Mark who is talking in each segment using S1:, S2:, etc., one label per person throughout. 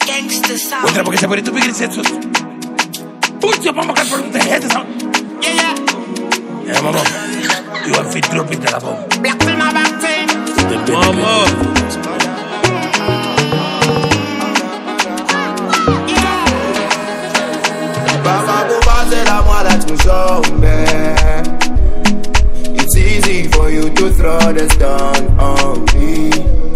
S1: Outra porque se por tu bigri setsus. Putz, eu vamos por um terreno, não? É, mamão. You want fit drop it la bomb.
S2: Black film my back team.
S1: Mama.
S3: Papa Boba c'est la moi that you show me. It's easy for you to throw the stone on me.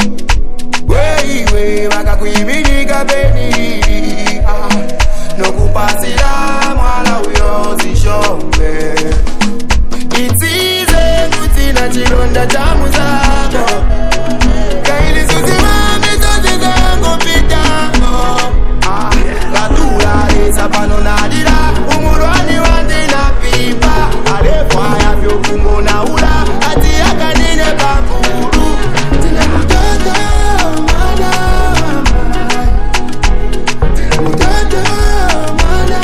S3: Way, waka kuibini kabeni. No kupasila mwala uyo zishombe. It's easy kutina chilonda chamu zako. Kaili suzi mami zote zango pitango. Katura esa pano nadira. Umurwani wandina pipa. Alefwa ya vyo kumbo na ula. Ati yaka nine bakuru. Tina mutata mana. Tina mutata mana.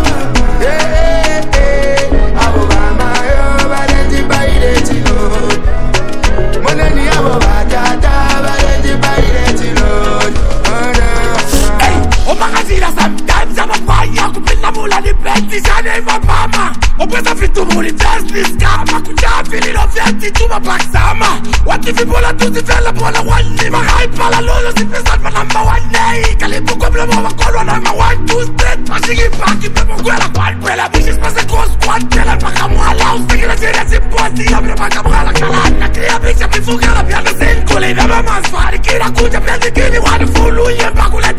S3: Abo gama yo balenji baile chilo. Moneni abo batata balenji baile chilo.
S1: Hey, o magazine sometimes I'm a fire. Kupila mula ni peti jane ima mama. Opeza fitu muli just this kama. Kucha fili no fiati tuma paksama. Wati fibola tuzi fela bola wani. Magai pala lolo si pesan ma number one day. Kalibu kwa mlo mwa kolwa na ma 1, 2 straight. Mashigi paki pepo kwela kwa kwela. Bitches pase kwa squad kela paka mwala. Ustegi na jere si poti. Abre paka mwala kalana. Kria bitcha pifuga la piana sin. Kule na mama sfari kira kuja pia zikini. Wani fulu ye bakule